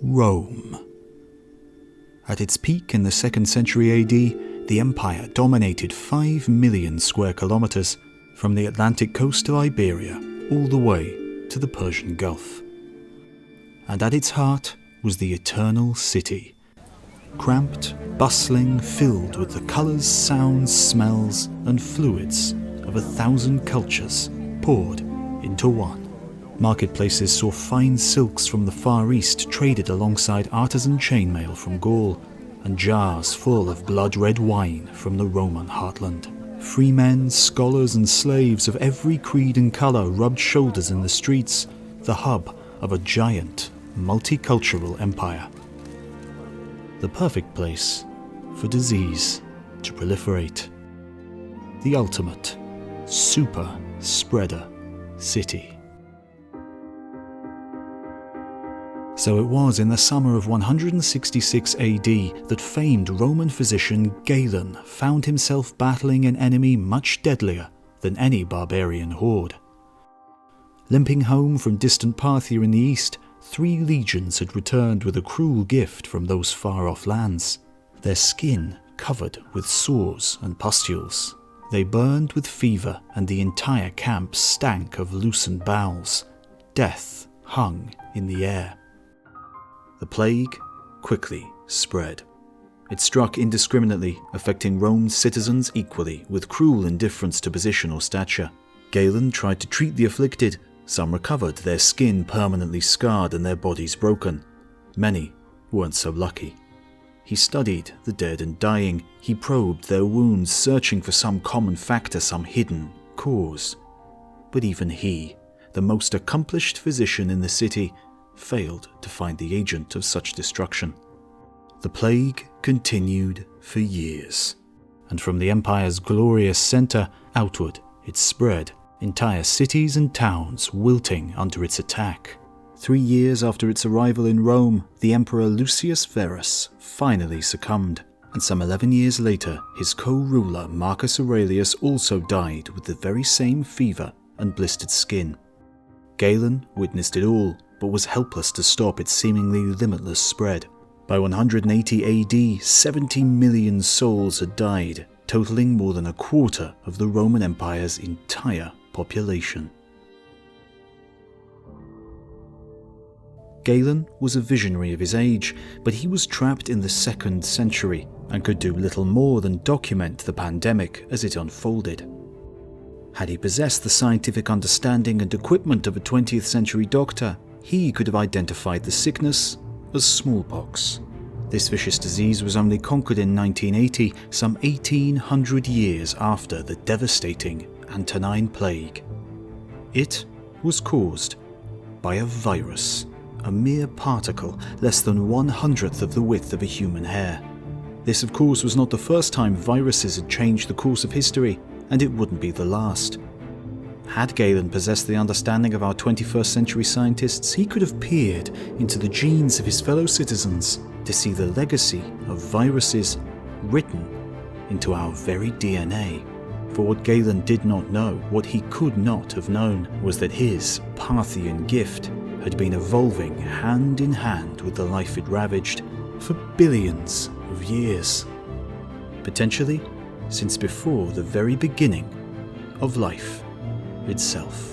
Rome. At its peak in the 2nd century AD, the empire dominated 5 million square kilometers from the Atlantic coast of Iberia all the way to the Persian Gulf. And at its heart was the Eternal City, cramped, bustling, filled with the colors, sounds, smells, and fluids of 1,000 cultures poured into one. Marketplaces saw fine silks from the Far East traded alongside artisan chainmail from Gaul, and jars full of blood-red wine from the Roman heartland. Free men, scholars, and slaves of every creed and color rubbed shoulders in the streets, the hub of a giant, multicultural empire. The perfect place for disease to proliferate. The ultimate super spreader city. So it was in the summer of 166 AD that famed Roman physician Galen found himself battling an enemy much deadlier than any barbarian horde. Limping home from distant Parthia in the east, 3 legions had returned with a cruel gift from those far-off lands. Their skin covered with sores and pustules. They burned with fever, and the entire camp stank of loosened bowels. Death hung in the air. The plague quickly spread. It struck indiscriminately, affecting Rome's citizens equally, with cruel indifference to position or stature. Galen tried to treat the afflicted. Some recovered, their skin permanently scarred and their bodies broken. Many weren't so lucky. He studied the dead and dying. He probed their wounds, searching for some common factor, some hidden cause. But even he, the most accomplished physician in the city, failed to find the agent of such destruction. The plague continued for years, and from the empire's glorious center outward it spread, entire cities and towns wilting under its attack. 3 years after its arrival in Rome, the Emperor Lucius Verus finally succumbed, and some 11 years later his co-ruler Marcus Aurelius also died with the very same fever and blistered skin. Galen witnessed it all, but was helpless to stop its seemingly limitless spread. By 180 AD, 70 million souls had died, totaling more than a quarter of the Roman Empire's entire population. Galen was a visionary of his age, but he was trapped in the 2nd century and could do little more than document the pandemic as it unfolded. Had he possessed the scientific understanding and equipment of a 20th century doctor, he could have identified the sickness as smallpox. This vicious disease was only conquered in 1980, some 1800 years after the devastating Antonine Plague. It was caused by a virus, a mere particle less than 1/100th of the width of a human hair. This, of course, was not the first time viruses had changed the course of history, and it wouldn't be the last. Had Galen possessed the understanding of our 21st century scientists, he could have peered into the genes of his fellow citizens to see the legacy of viruses written into our very DNA. For what Galen did not know, what he could not have known, was that his Parthian gift had been evolving hand in hand with the life it ravaged for billions of years. Potentially since before the very beginning of life itself.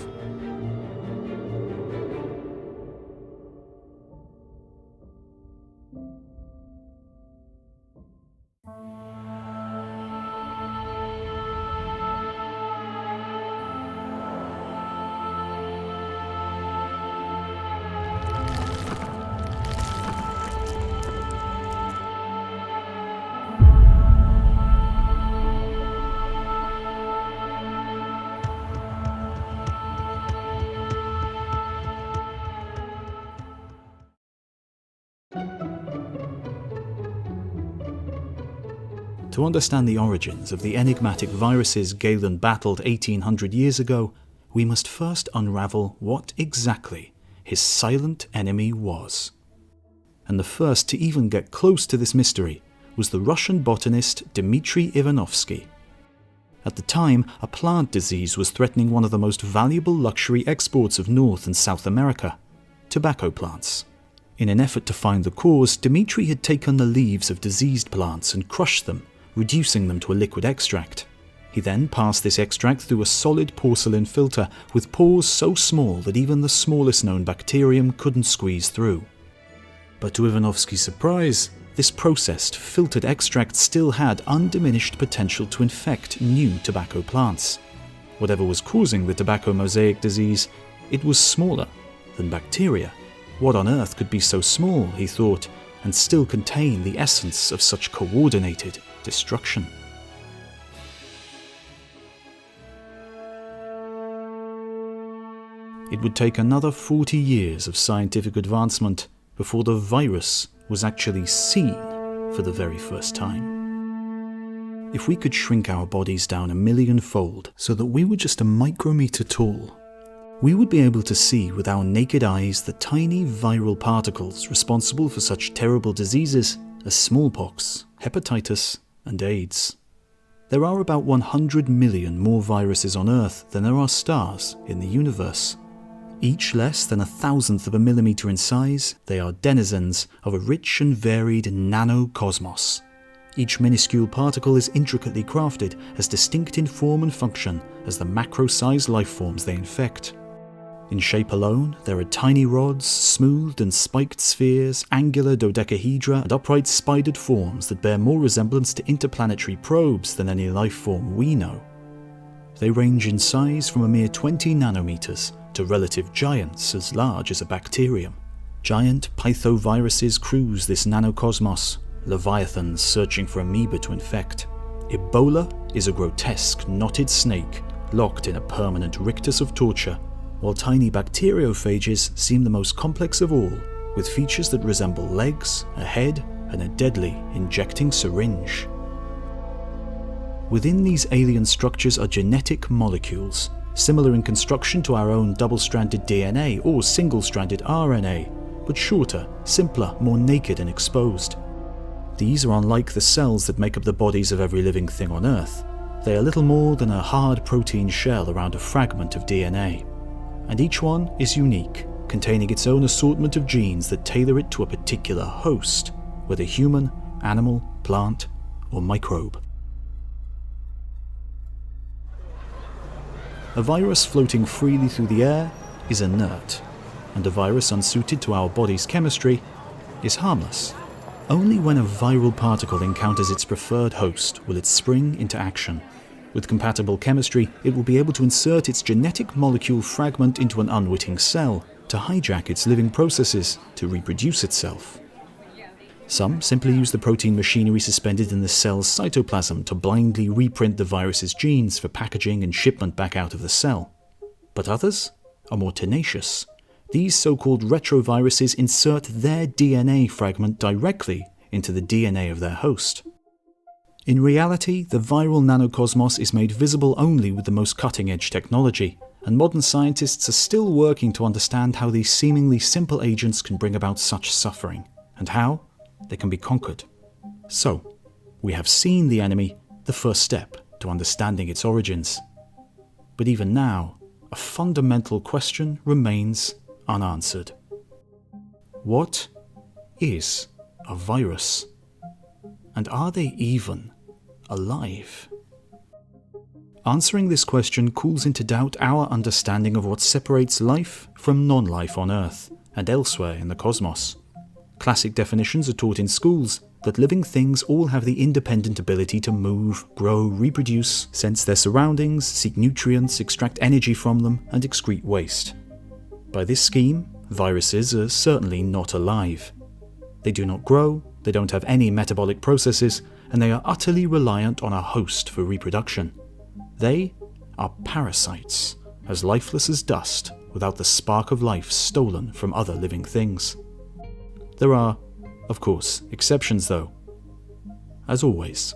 To understand the origins of the enigmatic viruses Galen battled 1800 years ago, we must first unravel what exactly his silent enemy was. And the first to even get close to this mystery was the Russian botanist Dmitry Ivanovsky. At the time, a plant disease was threatening one of the most valuable luxury exports of North and South America, tobacco plants. In an effort to find the cause, Dmitri had taken the leaves of diseased plants and crushed them, reducing them to a liquid extract. He then passed this extract through a solid porcelain filter with pores so small that even the smallest known bacterium couldn't squeeze through. But to Ivanovsky's surprise, this processed, filtered extract still had undiminished potential to infect new tobacco plants. Whatever was causing the tobacco mosaic disease, it was smaller than bacteria. What on earth could be so small, he thought, and still contain the essence of such coordinated destruction? It would take another 40 years of scientific advancement before the virus was actually seen for the very first time. If we could shrink our bodies down 1,000,000-fold so that we were just a micrometer tall, we would be able to see with our naked eyes the tiny viral particles responsible for such terrible diseases as smallpox, hepatitis, and AIDS. There are about 100 million more viruses on Earth than there are stars in the universe. Each less than 1,000th of a millimeter in size, they are denizens of a rich and varied nanocosmos. Each minuscule particle is intricately crafted, as distinct in form and function as the macro-sized life forms they infect. In shape alone, there are tiny rods, smoothed and spiked spheres, angular dodecahedra, and upright spidered forms that bear more resemblance to interplanetary probes than any life form we know. They range in size from a mere 20 nanometers to relative giants as large as a bacterium. Giant pythoviruses cruise this nanocosmos, leviathans searching for amoeba to infect. Ebola is a grotesque, knotted snake locked in a permanent rictus of torture, while tiny bacteriophages seem the most complex of all, with features that resemble legs, a head, and a deadly injecting syringe. Within these alien structures are genetic molecules, similar in construction to our own double-stranded DNA or single-stranded RNA, but shorter, simpler, more naked and exposed. These are unlike the cells that make up the bodies of every living thing on Earth. They are little more than a hard protein shell around a fragment of DNA. And each one is unique, containing its own assortment of genes that tailor it to a particular host, whether human, animal, plant, or microbe. A virus floating freely through the air is inert, and a virus unsuited to our body's chemistry is harmless. Only when a viral particle encounters its preferred host will it spring into action. With compatible chemistry, it will be able to insert its genetic molecule fragment into an unwitting cell, to hijack its living processes, to reproduce itself. Some simply use the protein machinery suspended in the cell's cytoplasm to blindly reprint the virus's genes for packaging and shipment back out of the cell. But others are more tenacious. These so-called retroviruses insert their DNA fragment directly into the DNA of their host. In reality, the viral nanocosmos is made visible only with the most cutting-edge technology, and modern scientists are still working to understand how these seemingly simple agents can bring about such suffering, and how they can be conquered. So, we have seen the enemy, the first step to understanding its origins. But even now, a fundamental question remains unanswered. What is a virus? And are they even alive? Answering this question calls into doubt our understanding of what separates life from non-life on Earth and elsewhere in the cosmos. Classic definitions are taught in schools that living things all have the independent ability to move, grow, reproduce, sense their surroundings, seek nutrients, extract energy from them, and excrete waste. By this scheme, viruses are certainly not alive. They do not grow, they don't have any metabolic processes, and they are utterly reliant on a host for reproduction. They are parasites, as lifeless as dust, without the spark of life stolen from other living things. There are, of course, exceptions though. As always.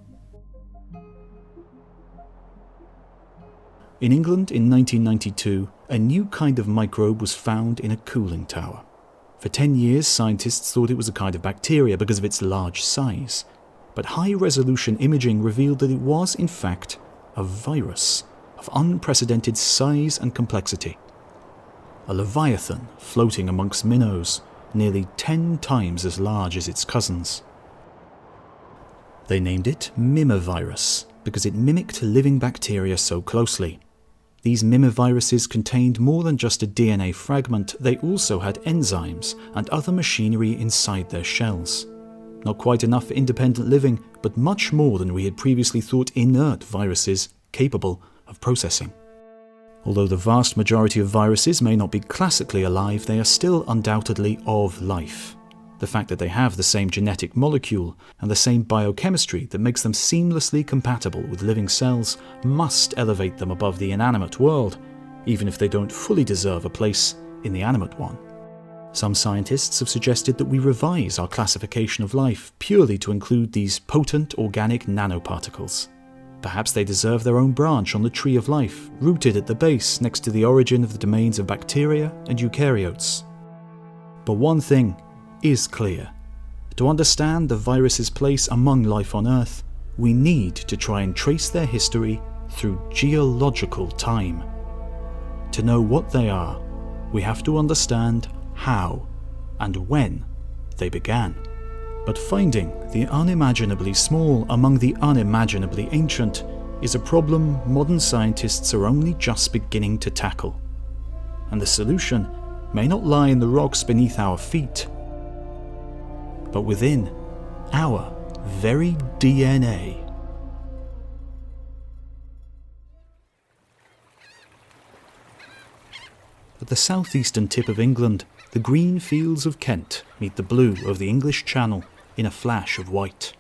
In England in 1992, a new kind of microbe was found in a cooling tower. For 10 years, scientists thought it was a kind of bacteria because of its large size. But high-resolution imaging revealed that it was, in fact, a virus of unprecedented size and complexity. A leviathan floating amongst minnows, nearly 10 times as large as its cousins. They named it mimivirus because it mimicked living bacteria so closely. These mimiviruses contained more than just a DNA fragment, they also had enzymes and other machinery inside their shells. Not quite enough for independent living, but much more than we had previously thought inert viruses capable of processing. Although the vast majority of viruses may not be classically alive, they are still undoubtedly of life. The fact that they have the same genetic molecule and the same biochemistry that makes them seamlessly compatible with living cells must elevate them above the inanimate world, even if they don't fully deserve a place in the animate one. Some scientists have suggested that we revise our classification of life purely to include these potent organic nanoparticles. Perhaps they deserve their own branch on the tree of life, rooted at the base next to the origin of the domains of bacteria and eukaryotes. But one thing is clear. To understand the virus's place among life on Earth, we need to try and trace their history through geological time. To know what they are, we have to understand how and when they began. But finding the unimaginably small among the unimaginably ancient is a problem modern scientists are only just beginning to tackle. And the solution may not lie in the rocks beneath our feet, but within our very DNA. At the southeastern tip of England, the green fields of Kent meet the blue of the English Channel in a flash of white.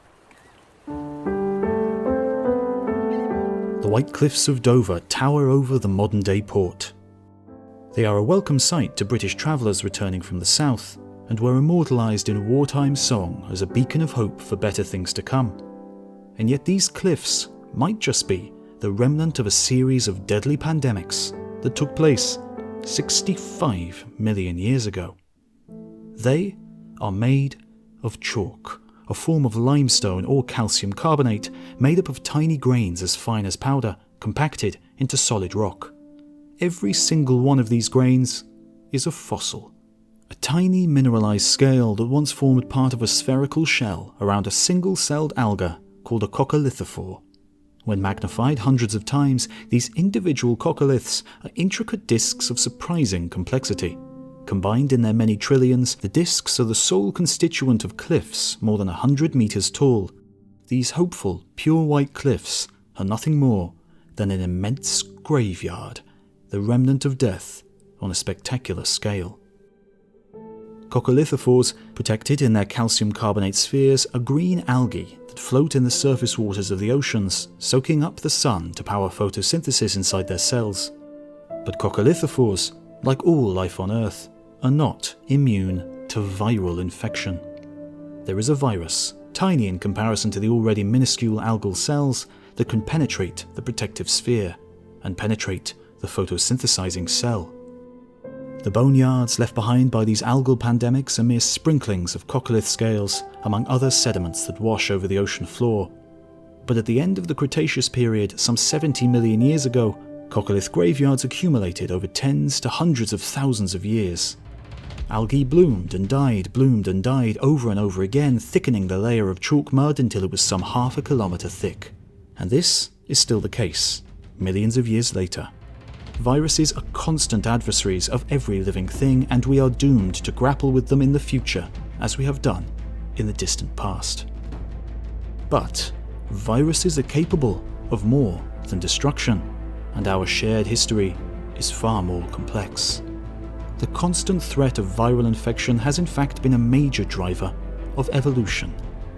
The white cliffs of Dover tower over the modern-day port. They are a welcome sight to British travellers returning from the south, and were immortalised in wartime song as a beacon of hope for better things to come. And yet these cliffs might just be the remnant of a series of deadly pandemics that took place 65 million years ago. They are made of chalk, a form of limestone or calcium carbonate made up of tiny grains as fine as powder, compacted into solid rock. Every single one of these grains is a fossil. A tiny mineralized scale that once formed part of a spherical shell around a single-celled alga called a coccolithophore. When magnified hundreds of times, these individual coccoliths are intricate discs of surprising complexity. Combined in their many trillions, the discs are the sole constituent of cliffs more than 100 meters tall. These hopeful, pure white cliffs are nothing more than an immense graveyard, the remnant of death on a spectacular scale. Coccolithophores, protected in their calcium carbonate spheres, are green algae that float in the surface waters of the oceans, soaking up the sun to power photosynthesis inside their cells. But coccolithophores, like all life on Earth, are not immune to viral infection. There is a virus, tiny in comparison to the already minuscule algal cells, that can penetrate the protective sphere and penetrate the photosynthesizing cell. The boneyards left behind by these algal pandemics are mere sprinklings of coccolith scales among other sediments that wash over the ocean floor. But at the end of the Cretaceous period, some 70 million years ago, coccolith graveyards accumulated over tens to hundreds of thousands of years. Algae bloomed and died over and over again, thickening the layer of chalk mud until it was some half a kilometre thick. And this is still the case, millions of years later. Viruses are constant adversaries of every living thing, and we are doomed to grapple with them in the future, as we have done in the distant past. But viruses are capable of more than destruction, and our shared history is far more complex. The constant threat of viral infection has in fact been a major driver of evolution.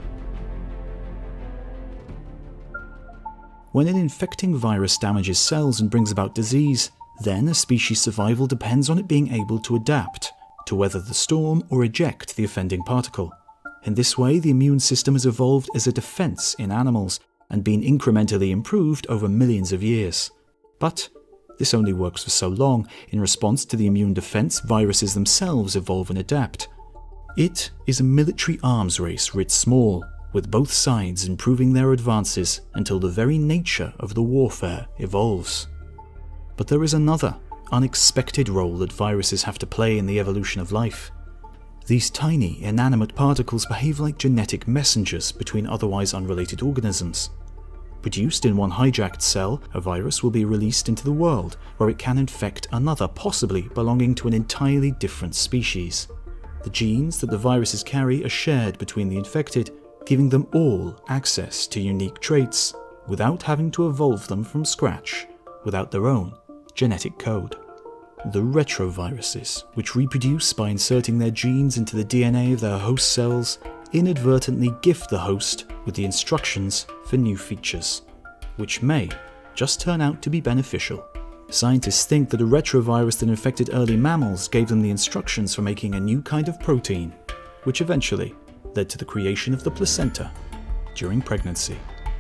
When an infecting virus damages cells and brings about disease, then a species' survival depends on it being able to adapt, to weather the storm or eject the offending particle. In this way, the immune system has evolved as a defense in animals and been incrementally improved over millions of years. But this only works for so long. In response to the immune defense, viruses themselves evolve and adapt. It is a military arms race writ small, with both sides improving their advances until the very nature of the warfare evolves. But there is another, unexpected role that viruses have to play in the evolution of life. These tiny, inanimate particles behave like genetic messengers between otherwise unrelated organisms. Produced in one hijacked cell, a virus will be released into the world, where it can infect another, possibly belonging to an entirely different species. The genes that the viruses carry are shared between the infected, giving them all access to unique traits, without having to evolve them from scratch, without their own genetic code. The retroviruses, which reproduce by inserting their genes into the DNA of their host cells, inadvertently gift the host with the instructions for new features, which may just turn out to be beneficial. Scientists think that a retrovirus that infected early mammals gave them the instructions for making a new kind of protein, which eventually led to the creation of the placenta during pregnancy.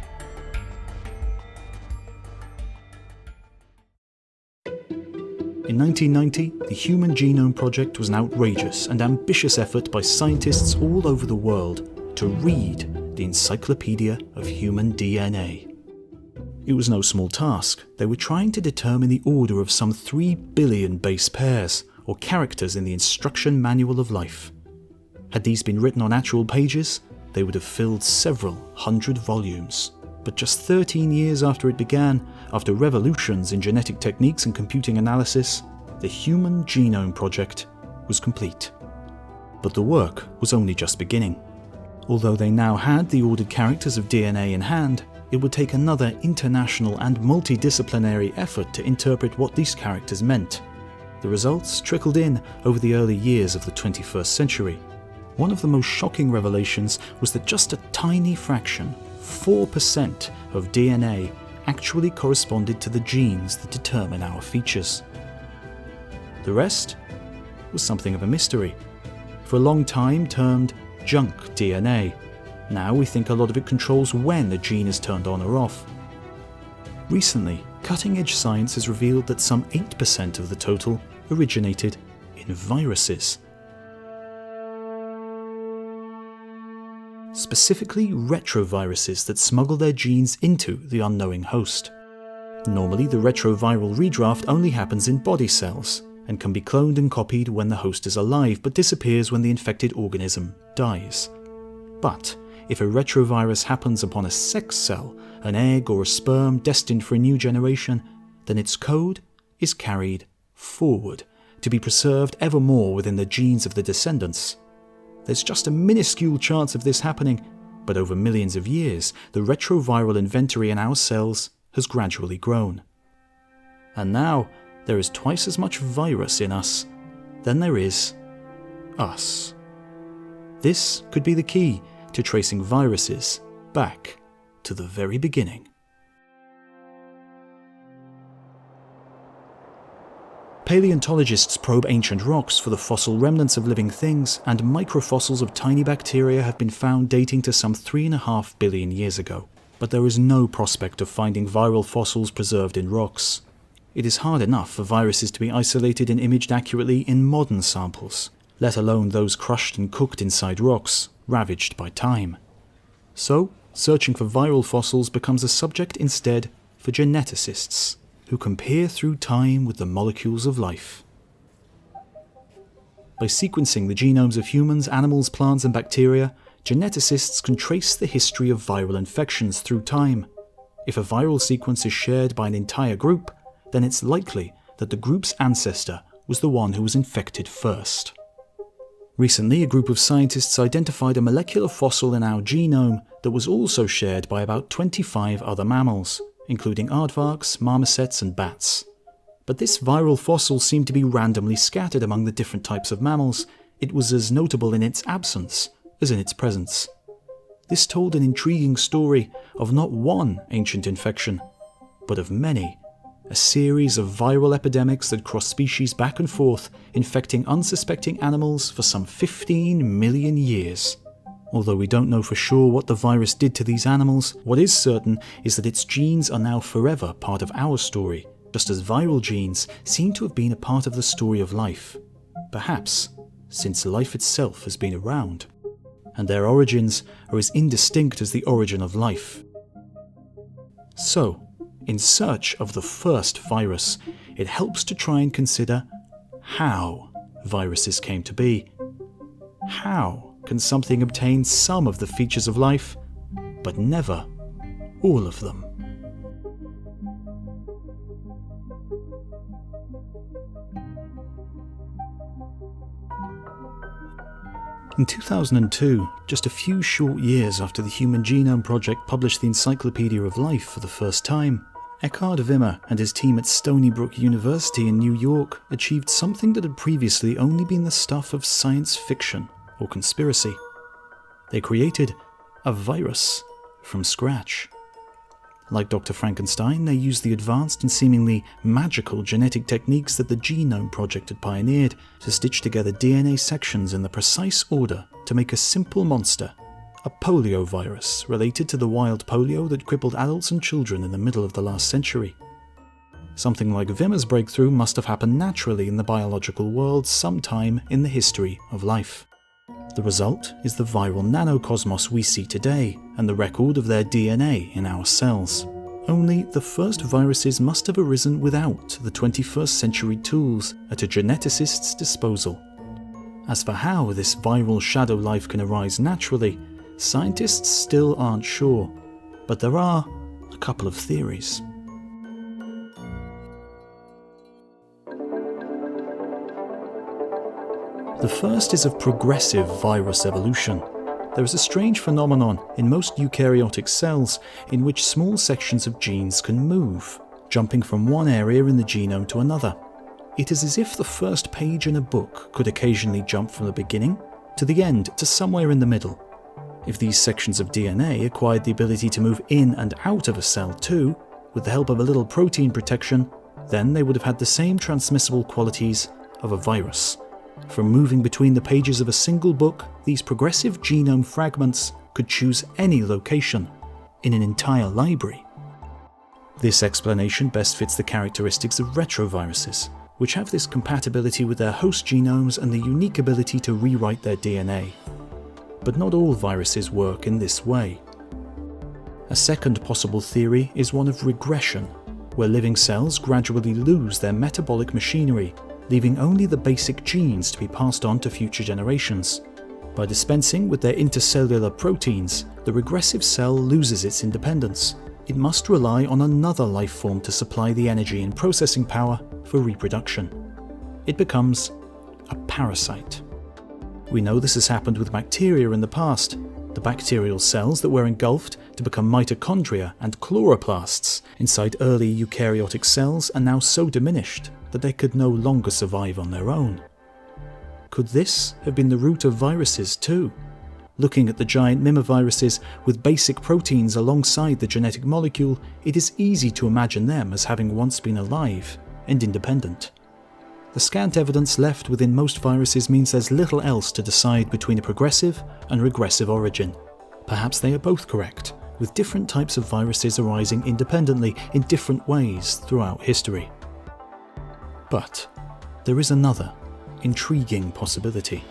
In 1990, the Human Genome Project was an outrageous and ambitious effort by scientists all over the world to read the Encyclopedia of Human DNA. It was no small task. They were trying to determine the order of some 3 billion base pairs, or characters in the Instruction Manual of Life. Had these been written on actual pages, they would have filled several hundred volumes. But just 13 years after it began, after revolutions in genetic techniques and computing analysis, the Human Genome Project was complete. But the work was only just beginning. Although they now had the ordered characters of DNA in hand, it would take another international and multidisciplinary effort to interpret what these characters meant. The results trickled in over the early years of the 21st century. One of the most shocking revelations was that just a tiny fraction, 4% of DNA, actually corresponded to the genes that determine our features. The rest was something of a mystery, for a long time termed junk DNA. Now we think a lot of it controls when a gene is turned on or off. Recently, cutting-edge science has revealed that some 8% of the total originated in viruses. Specifically retroviruses that smuggle their genes into the unknowing host. Normally, the retroviral redraft only happens in body cells and can be cloned and copied when the host is alive, but disappears when the infected organism dies. But if a retrovirus happens upon a sex cell, an egg or a sperm destined for a new generation, then its code is carried forward to be preserved evermore within the genes of the descendants. There's just a minuscule chance of this happening, but over millions of years, the retroviral inventory in our cells has gradually grown. And now, there is twice as much virus in us than there is us. This could be the key to tracing viruses back to the very beginning. Paleontologists probe ancient rocks for the fossil remnants of living things, and microfossils of tiny bacteria have been found dating to some 3.5 billion years ago. But there is no prospect of finding viral fossils preserved in rocks. It is hard enough for viruses to be isolated and imaged accurately in modern samples, let alone those crushed and cooked inside rocks, ravaged by time. So, searching for viral fossils becomes a subject instead for geneticists, who can peer through time with the molecules of life. By sequencing the genomes of humans, animals, plants and bacteria, geneticists can trace the history of viral infections through time. If a viral sequence is shared by an entire group, then it's likely that the group's ancestor was the one who was infected first. Recently, a group of scientists identified a molecular fossil in our genome that was also shared by about 25 other mammals, including aardvarks, marmosets and bats. But this viral fossil seemed to be randomly scattered among the different types of mammals. It was as notable in its absence as in its presence. This told an intriguing story of not one ancient infection, but of many, a series of viral epidemics that cross species back and forth, infecting unsuspecting animals for some 15 million years. Although we don't know for sure what the virus did to these animals, what is certain is that its genes are now forever part of our story, just as viral genes seem to have been a part of the story of life, perhaps since life itself has been around. And their origins are as indistinct as the origin of life. So, in search of the first virus, it helps to try and consider how viruses came to be. How can something obtain some of the features of life, but never all of them? In 2002, just a few short years after the Human Genome Project published the Encyclopedia of Life for the first time, Eckhard Wimmer and his team at Stony Brook University in New York achieved something that had previously only been the stuff of science fiction or conspiracy. They created a virus from scratch. Like Dr. Frankenstein, they used the advanced and seemingly magical genetic techniques that the Genome Project had pioneered to stitch together DNA sections in the precise order to make a simple monster, a poliovirus related to the wild polio that crippled adults and children in the middle of the last century. Something like Wimmer's breakthrough must have happened naturally in the biological world sometime in the history of life. The result is the viral nanocosmos we see today, and the record of their DNA in our cells. Only the first viruses must have arisen without the 21st century tools at a geneticist's disposal. As for how this viral shadow life can arise naturally, scientists still aren't sure, but there are a couple of theories. The first is of progressive virus evolution. There is a strange phenomenon in most eukaryotic cells in which small sections of genes can move, jumping from one area in the genome to another. It is as if the first page in a book could occasionally jump from the beginning to the end to somewhere in the middle. If these sections of DNA acquired the ability to move in and out of a cell too, with the help of a little protein protection, then they would have had the same transmissible qualities of a virus. From moving between the pages of a single book, these progressive genome fragments could choose any location in an entire library. This explanation best fits the characteristics of retroviruses, which have this compatibility with their host genomes and the unique ability to rewrite their DNA. But not all viruses work in this way. A second possible theory is one of regression, where living cells gradually lose their metabolic machinery, leaving only the basic genes to be passed on to future generations. By dispensing with their intercellular proteins, the regressive cell loses its independence. It must rely on another life form to supply the energy and processing power for reproduction. It becomes a parasite. We know this has happened with bacteria in the past. The bacterial cells that were engulfed to become mitochondria and chloroplasts inside early eukaryotic cells are now so diminished that they could no longer survive on their own. Could this have been the root of viruses too? Looking at the giant mimiviruses with basic proteins alongside the genetic molecule, it is easy to imagine them as having once been alive and independent. The scant evidence left within most viruses means there's little else to decide between a progressive and regressive origin. Perhaps they are both correct, with different types of viruses arising independently in different ways throughout history. But there is another intriguing possibility.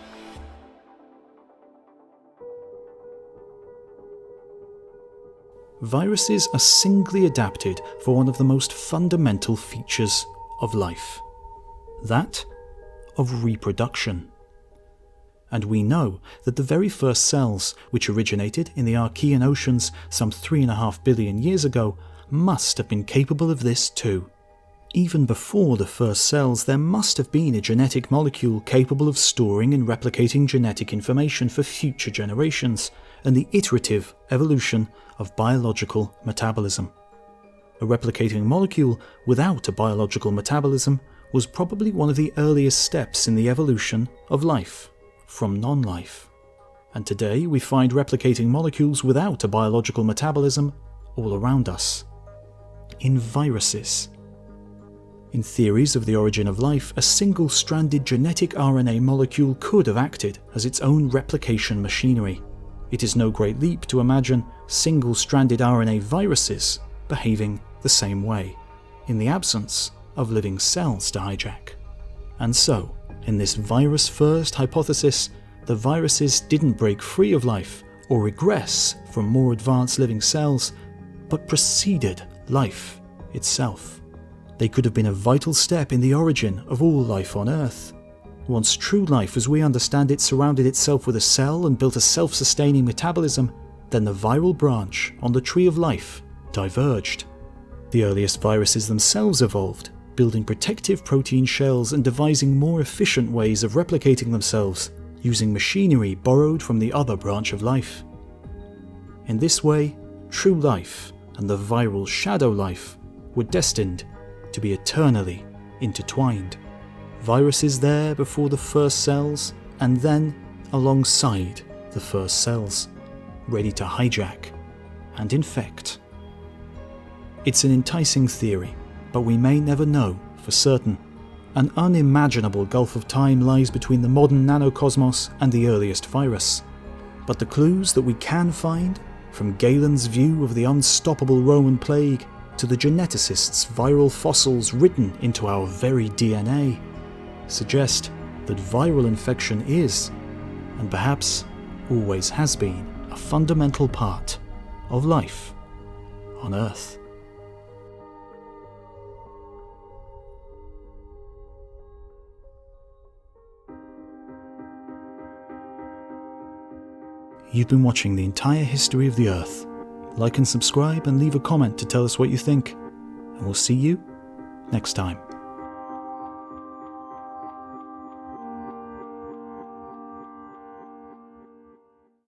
Viruses are singly adapted for one of the most fundamental features of life, that of reproduction. And we know that the very first cells, which originated in the Archean oceans some 3.5 billion years ago, must have been capable of this too. Even before the first cells, there must have been a genetic molecule capable of storing and replicating genetic information for future generations, and the iterative evolution of biological metabolism. A replicating molecule without a biological metabolism was probably one of the earliest steps in the evolution of life from non-life. And today we find replicating molecules without a biological metabolism all around us. In viruses. In theories of the origin of life, a single-stranded genetic RNA molecule could have acted as its own replication machinery. It is no great leap to imagine single-stranded RNA viruses behaving the same way, in the absence of living cells to hijack. And so, in this virus-first hypothesis, the viruses didn't break free of life or regress from more advanced living cells, but preceded life itself. They could have been a vital step in the origin of all life on Earth. Once true life as we understand it surrounded itself with a cell and built a self-sustaining metabolism, then the viral branch on the tree of life diverged. The earliest viruses themselves evolved, building protective protein shells and devising more efficient ways of replicating themselves, using machinery borrowed from the other branch of life. In this way, true life and the viral shadow life were destined to be eternally intertwined. Viruses there before the first cells, and then alongside the first cells, ready to hijack and infect. It's an enticing theory, but we may never know for certain. An unimaginable gulf of time lies between the modern nanocosmos and the earliest virus. But the clues that we can find, from Galen's view of the unstoppable Roman plague to the geneticist's viral fossils written into our very DNA, suggest that viral infection is, and perhaps always has been, a fundamental part of life on Earth. You've been watching the entire history of the Earth. Like and subscribe and leave a comment to tell us what you think. And we'll see you next time.